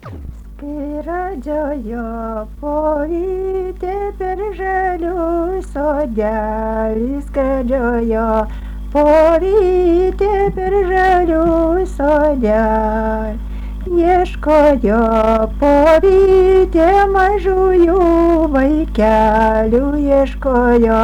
Radžiojo porytė per žalių sodelį, skradžiojo porytė per žalių sodelį. Ieškojo porytė mažųjų vaikelių, ieškojo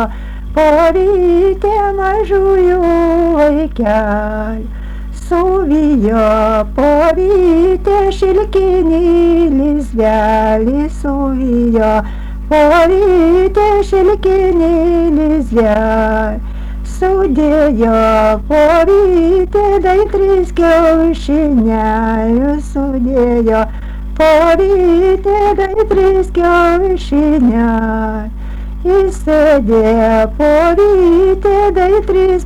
porytė mažųjų vaikelių. Suvijo porytė šilkinį lizdelį, suvijo porytė šilkinį lizdelį. Sudėjo porytė dai 3 kiaušinėlius, sudėjo porytė dai 3 kiaušinėlius. Įsėdė porytė dai 3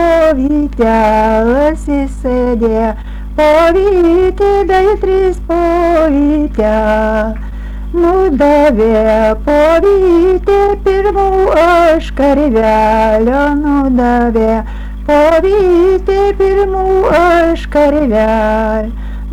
povytelas, įsėdė porytė dai 3 povytelas. Nudavė porytė pirmų aš karvelio, nudavė porytė pirmų aš karvelio.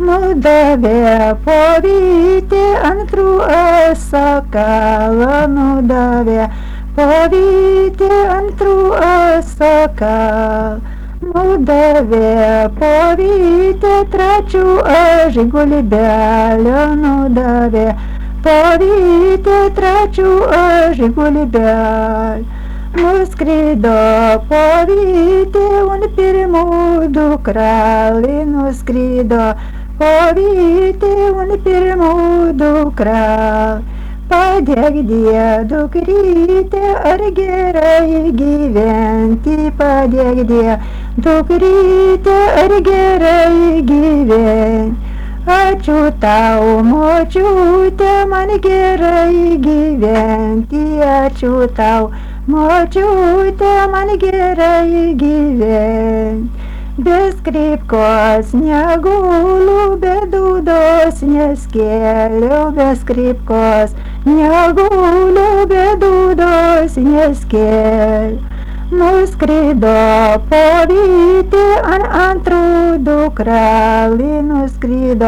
Nudavė porytė antrų aš sakalą, nudavė porytė antrų aš sakalą. Nudavė porytė trečių aš gulbelio, nudavė porytė trečių aš gulbelio. Nuskrido porytė un pirmų dukrelį, nuskrido porytė un pirmų dukrelį. Padėkdie dukrytė, ar gerai gyventi, padėkdie dukrytė, ar gerai gyventi. Ačiū tau, močiute, man gerai gyventi, ačiū tau, močiute, man gerai gyventi. Be skripkos negulu, be dūdos neskėliau, be skripkos negulu, be dūdos neskėliau. Nuskrido porytė ant antrų dukrelį, nuskrido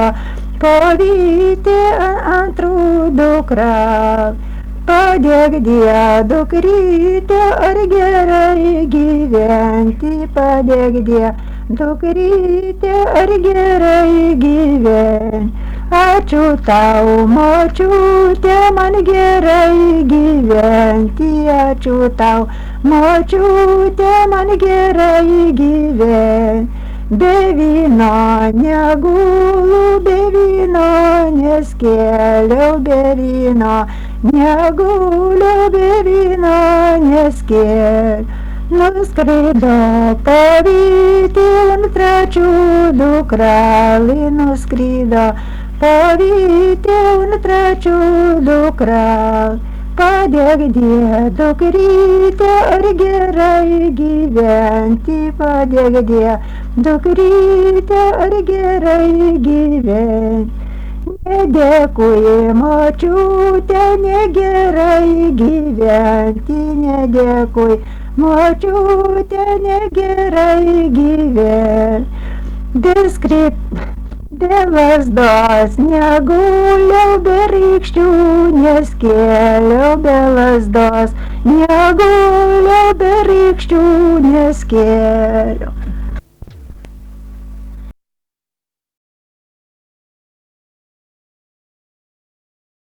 porytė ant antrų dukrelį. Padėkdie dukrytė, ar gerai gyventi, padėkdie dukrytė, ar gerai gyventi. Ačiū tau, močiute, man gerai gyventi, ačiū tau, močiute, man gerai gyventi. Be vyno negulu, be vyno neskėliau, be vyno negulu, be vyno neskėliau. Nuskrido porytė ant trečių dukrelį, nuskrido porytė ant trečių dukrelį. Padėkdie dukrytė, ar gerai gyventi, padėkdie dukrytė, ar gerai gyventi. Nedėkui močiute, negerai gyventi, nedėkui močiute, negerai gyventi. Be lazdos neguliau, be rykščių neskėliau, be lazdos neguliau, be rykščių neskėliau.